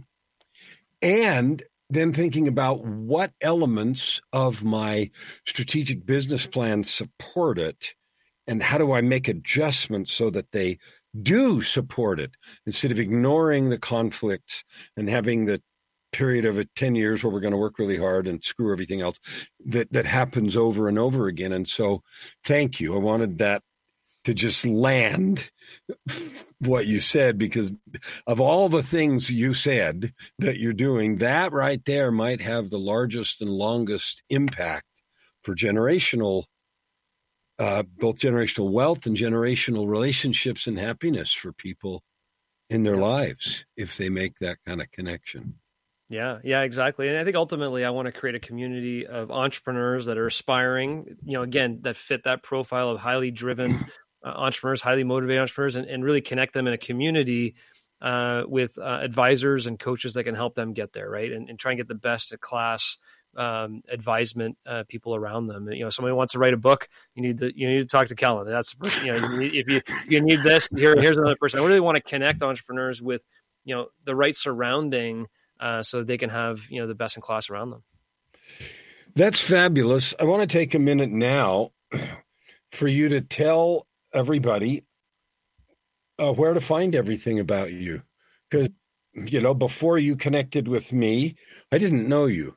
and then thinking about what elements of my strategic business plan support it, and how do I make adjustments so that they do support it, instead of ignoring the conflicts and having the period of a ten years where we're going to work really hard and screw everything else that, that happens over and over again. And so thank you. I wanted that to just land what you said, because of all the things you said that you're doing, that right there might have the largest and longest impact for generational, uh, both generational wealth and generational relationships and happiness for people in their lives if they make that kind of connection. Yeah, yeah, exactly. And I think ultimately I want to create a community of entrepreneurs that are aspiring, you know, again, that fit that profile of highly driven Uh, entrepreneurs, highly motivated entrepreneurs, and, and really connect them in a community uh, with uh, advisors and coaches that can help them get there, right? And, and try and get the best of class um, advisement uh, people around them. You know, somebody wants to write a book, you need to you need to talk to Kellen. That's the person, you know, you need, if you if you need this, here here's another person. I really want to connect entrepreneurs with, you know, the right surrounding uh, so that they can have, you know, the best in class around them. That's fabulous. I want to take a minute now for you to tell everybody uh, where to find everything about you. Because, you know, before you connected with me, I didn't know you.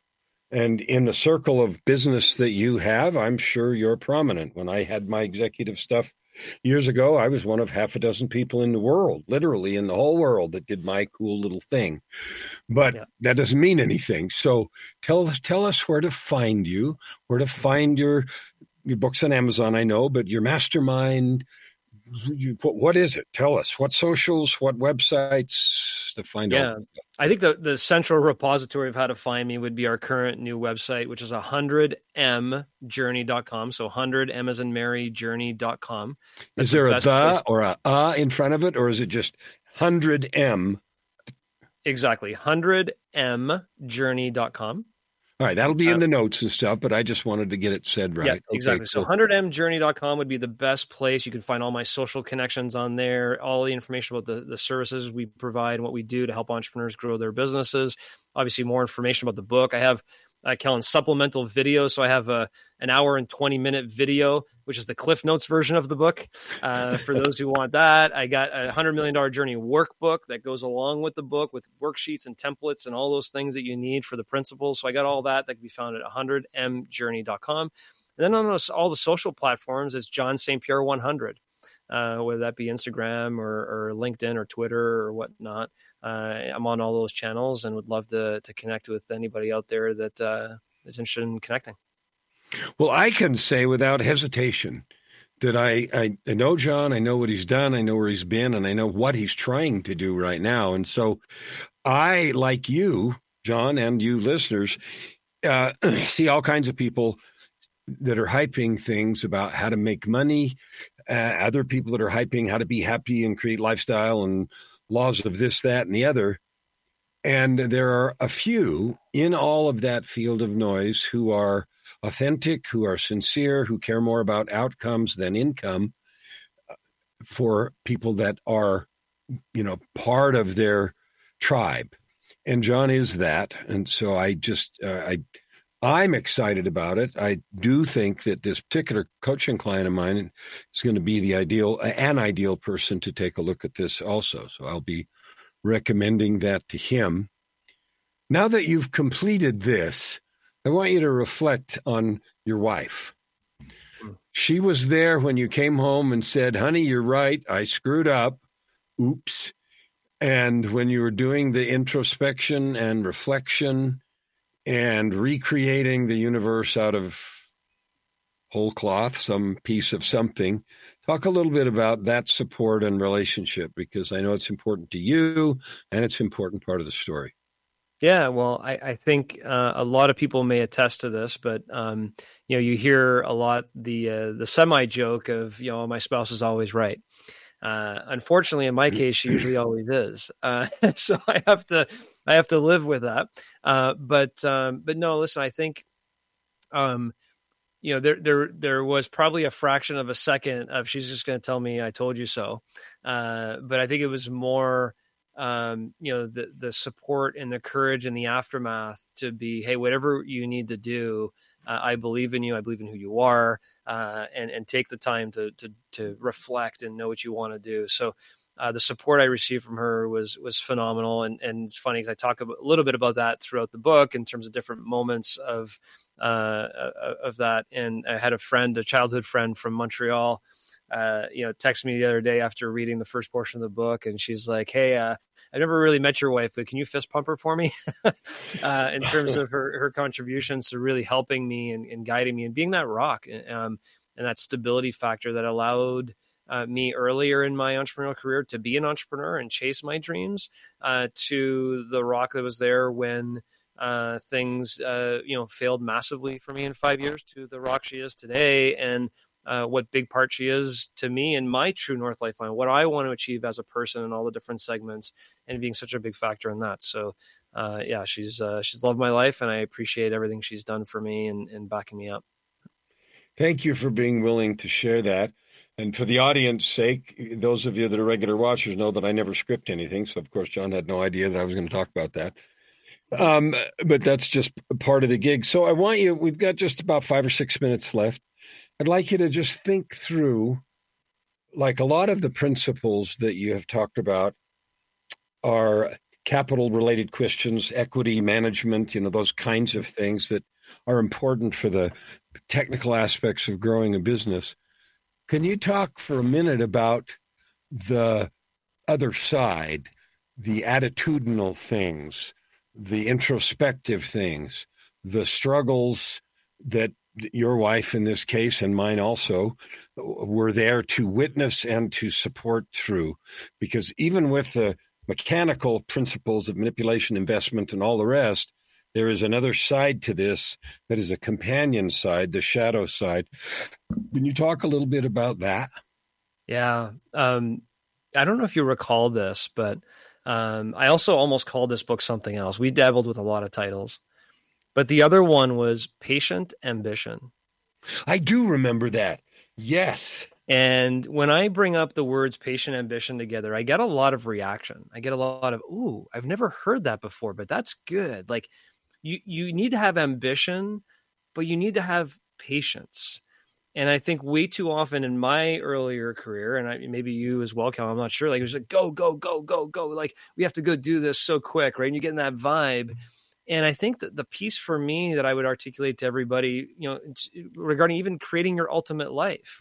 And in the circle of business that you have, I'm sure you're prominent. When I had my executive stuff years ago, I was one of half a dozen people in the world, literally in the whole world, that did my cool little thing. But yeah. That doesn't mean anything. So tell tell us where to find you, where to find your your books on Amazon, I know, but your mastermind. You, what is it? Tell us. What socials, what websites to find yeah. out? I think the, the central repository of how to find me would be our current new website, which is one hundred m journey dot com. So one hundred M as in Mary, journey dot com. Is there the a the place. or a uh in front of it, or is it just one hundred M? Exactly. one hundred m journey dot com. All right, that'll be in the notes and stuff, but I just wanted to get it said right. Yeah, okay, exactly. So so one hundred m journey dot com would be the best place. You can find all my social connections on there, all the information about the, the services we provide and what we do to help entrepreneurs grow their businesses. Obviously, more information about the book. I have uh, Kellen, supplemental video. So I have a, an hour and twenty minute video, which is the Cliff Notes version of the book. Uh, for those who want that, I got a one hundred million dollars Journey workbook that goes along with the book with worksheets and templates and all those things that you need for the principles. So I got all that that can be found at one hundred m journey dot com. And then on those, all the social platforms, it's John Saint Pierre one hundred. Uh, whether that be Instagram or, or LinkedIn or Twitter or whatnot. Uh, I'm on all those channels and would love to to connect with anybody out there that uh, is interested in connecting. Well, I can say without hesitation that I, I, I know John, I know what he's done, I know where he's been, and I know what he's trying to do right now. And so I, like you, John, and you listeners, uh, see all kinds of people that are hyping things about how to make money, uh, other people that are hyping how to be happy and create lifestyle and laws of this, that, and the other. And there are a few in all of that field of noise who are authentic, who are sincere, who care more about outcomes than income for people that are, you know, part of their tribe. And John is that. And so I just, uh, I, I'm excited about it. I do think that this particular coaching client of mine is going to be the ideal, an ideal person to take a look at this also. So I'll be recommending that to him. Now that you've completed this, I want you to reflect on your wife. She was there when you came home and said, honey, you're right. I screwed up. Oops. And when you were doing the introspection and reflection and recreating the universe out of whole cloth, some piece of something, talk a little bit about that support and relationship, because I know it's important to you and it's an important part of the story. Yeah, well, I, I think uh, a lot of people may attest to this, but um, you know, you hear a lot the uh, the semi joke of, you know, my spouse is always right. Uh, unfortunately, in my case, she usually always is. Uh, so I have to I have to live with that. Uh, but um, but no, listen, I think um, you know, there there there was probably a fraction of a second of she's just going to tell me I told you so. Uh, but I think it was more. Um, you know, the, the support and the courage and the aftermath to be, hey, whatever you need to do, uh, I believe in you. I believe in who you are, uh, and, and take the time to, to, to reflect and know what you want to do. So, uh, the support I received from her was, was phenomenal. And, and it's funny because I talk a little bit about that throughout the book in terms of different moments of, uh, of that. And I had a friend, a childhood friend from Montreal, uh, you know, text me the other day after reading the first portion of the book. And she's like, hey, uh, I never really met your wife, but can you fist pump her for me? uh, in terms of her, her contributions to really helping me and, and guiding me and being that rock um, and that stability factor that allowed uh, me earlier in my entrepreneurial career to be an entrepreneur and chase my dreams, uh, to the rock that was there when uh, things, uh, you know, failed massively for me in five years to the rock she is today. And Uh, what big part she is to me and my true North Lifeline, what I want to achieve as a person in all the different segments, and being such a big factor in that. So, uh, yeah, she's uh, she's loved my life, and I appreciate everything she's done for me and, and backing me up. Thank you for being willing to share that. And for the audience's sake, those of you that are regular watchers know that I never script anything. So, of course, John had no idea that I was going to talk about that. Um, but that's just part of the gig. So I want you, we've got just about five or six minutes left. I'd like you to just think through, like, a lot of the principles that you have talked about are capital-related questions, equity management, you know, those kinds of things that are important for the technical aspects of growing a business. Can you talk for a minute about the other side, the attitudinal things, the introspective things, the struggles that your wife in this case and mine also were there to witness and to support through? Because even with the mechanical principles of manipulation, investment, and all the rest, there is another side to this that is a companion side, the shadow side. Can you talk a little bit about that? Yeah. Um, I don't know if you recall this, but um, I also almost called this book something else. We dabbled with a lot of titles, but the other one was Patient Ambition. I do remember that. Yes. And when I bring up the words patient ambition together, I get a lot of reaction. I get a lot of, ooh, I've never heard that before, but that's good. Like you, you need to have ambition, but you need to have patience. And I think way too often in my earlier career, and I, maybe you as well, Cal, I'm not sure, like it was like, go, go, go, go, go. Like we have to go do this so quick, right? And you get in that vibe. And I think that the piece for me that I would articulate to everybody, you know, regarding even creating your ultimate life,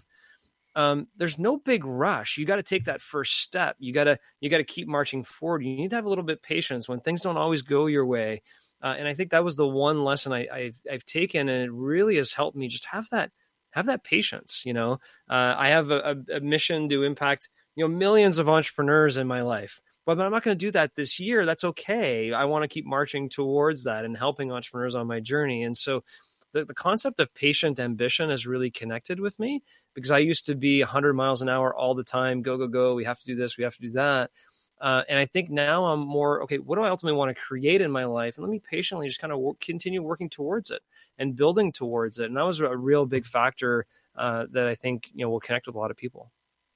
Um, there's no big rush. You got to take that first step. You got to you got to keep marching forward. You need to have a little bit of patience when things don't always go your way. Uh, and I think that was the one lesson I, I've I've taken, and it really has helped me just have that have that patience. You know, uh, I have a, a, a mission to impact you know millions of entrepreneurs in my life, but I'm not going to do that this year. That's okay. I want to keep marching towards that and helping entrepreneurs on my journey. And so the, the concept of patient ambition has really connected with me, because I used to be one hundred miles an hour all the time. Go, go, go. We have to do this. We have to do that. Uh, and I think now I'm more, okay, what do I ultimately want to create in my life? And let me patiently just kind of work, continue working towards it and building towards it. And that was a real big factor uh, that I think, you know, will connect with a lot of people.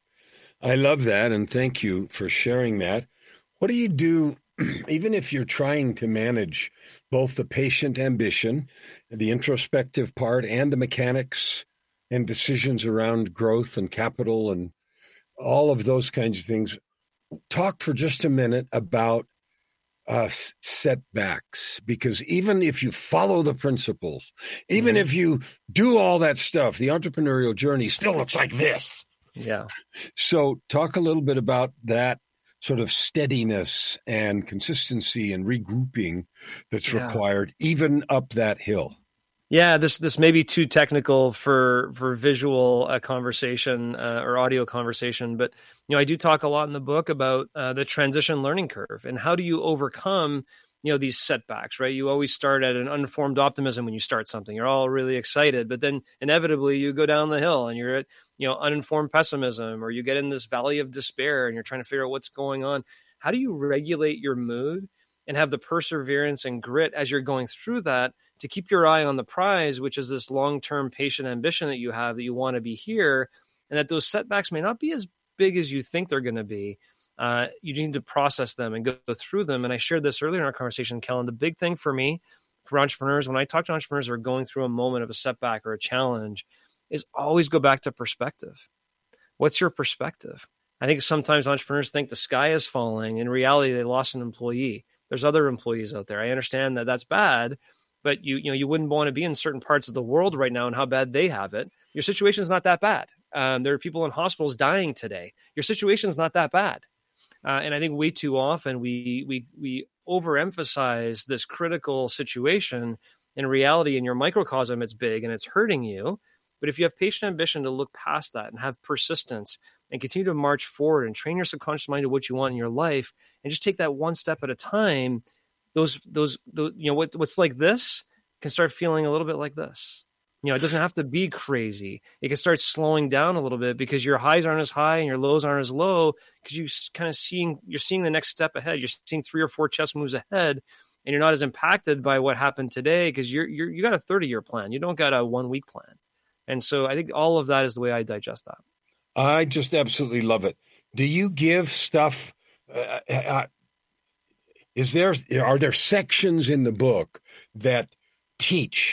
I love that. And thank you for sharing that. What do you do, even if you're trying to manage both the patient ambition, the introspective part, and the mechanics and decisions around growth and capital and all of those kinds of things? Talk for just a minute about uh, setbacks, because even if you follow the principles, even mm-hmm. if you do all that stuff, the entrepreneurial journey still looks like this. Yeah. So talk a little bit about that sort of steadiness and consistency and regrouping that's yeah. required even up that hill. Yeah, this this may be too technical for for visual uh, conversation uh, or audio conversation, but you know I do talk a lot in the book about uh, the transition learning curve and how do you overcome you know these setbacks, right? You always start at an unformed optimism when you start something. You're all really excited, but then inevitably you go down the hill and you're at you know uninformed pessimism, or you get in this valley of despair and you're trying to figure out what's going on. How do you regulate your mood and have the perseverance and grit as you're going through that to keep your eye on the prize, which is this long-term patient ambition that you have, that you want to be here, and that those setbacks may not be as big as you think they're going to be. Uh, you need to process them and go through them. And I shared this earlier in our conversation, Kellen. The big thing for me, for entrepreneurs, when I talk to entrepreneurs who are going through a moment of a setback or a challenge, is always go back to perspective. What's your perspective? I think sometimes entrepreneurs think the sky is falling. In reality, they lost an employee. There's other employees out there. I understand that that's bad, but you you know you wouldn't want to be in certain parts of the world right now and how bad they have it. Your situation is not that bad. Um, there are people in hospitals dying today. Your situation is not that bad. Uh, and I think way too often we we we overemphasize this critical situation. In reality, in your microcosm, it's big and it's hurting you. But if you have patient ambition to look past that and have persistence and continue to march forward and train your subconscious mind to what you want in your life, and just take that one step at a time, those, those, those you know, what, what's like this can start feeling a little bit like this. You know, it doesn't have to be crazy. It can start slowing down a little bit because your highs aren't as high and your lows aren't as low, because you kind of seeing, you're seeing the next step ahead. You're seeing three or four chess moves ahead, and you're not as impacted by what happened today because you're, you're, you got a thirty year plan. You don't got a one week plan. And so I think all of that is the way I digest that. I just absolutely love it. Do you give stuff? Uh, uh, is there, are there sections in the book that teach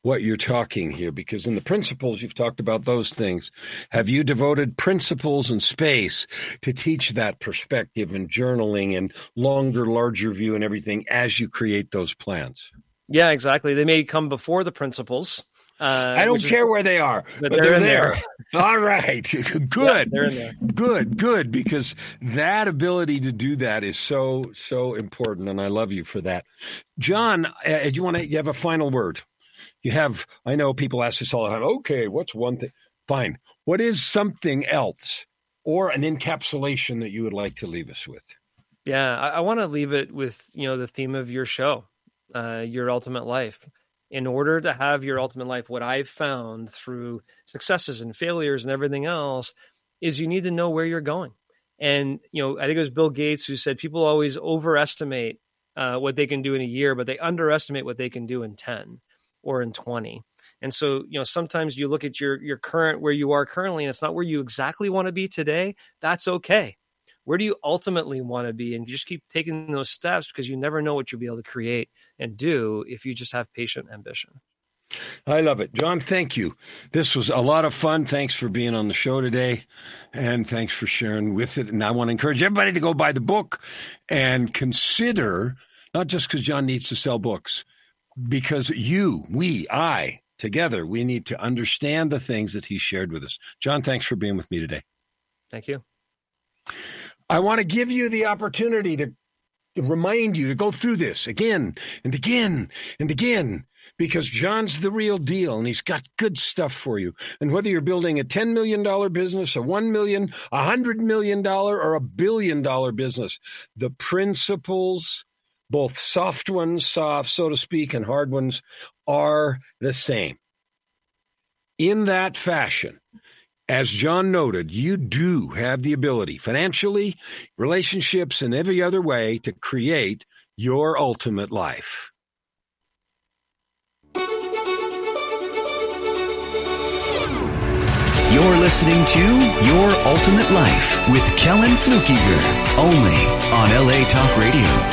what you're talking here, because in the principles, you've talked about those things. Have you devoted principles and space to teach that perspective and journaling and longer, larger view and everything as you create those plans? Yeah, exactly. They may come before the principles. Uh, I don't care is, where they are, but, but they're, they're in there. there. All right. Good. Yeah, they're in there. Good, good, because that ability to do that is so, so important, and I love you for that. John, uh, do you want to you have a final word? You have, I know people ask this all the time, okay, what's one thing? Fine. What is something else or an encapsulation that you would like to leave us with? Yeah, I, I want to leave it with, you know, the theme of your show, uh, your ultimate life. In order to have your ultimate life, what I've found through successes and failures and everything else is you need to know where you're going. And, you know, I think it was Bill Gates who said people always overestimate uh, what they can do in a year, but they underestimate what they can do in ten or in twenty. And so, you know, sometimes you look at your your current, where you are currently, and it's not where you exactly want to be today. That's okay. Where do you ultimately want to be? And you just keep taking those steps, because you never know what you'll be able to create and do if you just have patient ambition. I love it. John, thank you. This was a lot of fun. Thanks for being on the show today, and thanks for sharing with it. And I want to encourage everybody to go buy the book and consider, not just because John needs to sell books, because you, we, I, together, we need to understand the things that he shared with us. John, thanks for being with me today. Thank you. I want to give you the opportunity to remind you to go through this again and again and again, because John's the real deal and he's got good stuff for you. And whether you're building a ten million dollars business, a one million dollars, a one hundred million dollars, or a billion dollar business, the principles, both soft ones, soft, so to speak, and hard ones, are the same. In that fashion, as John noted, you do have the ability, financially, relationships, and every other way, to create your ultimate life. You're listening to Your Ultimate Life with Kellen Flukiger, only on L A Talk Radio.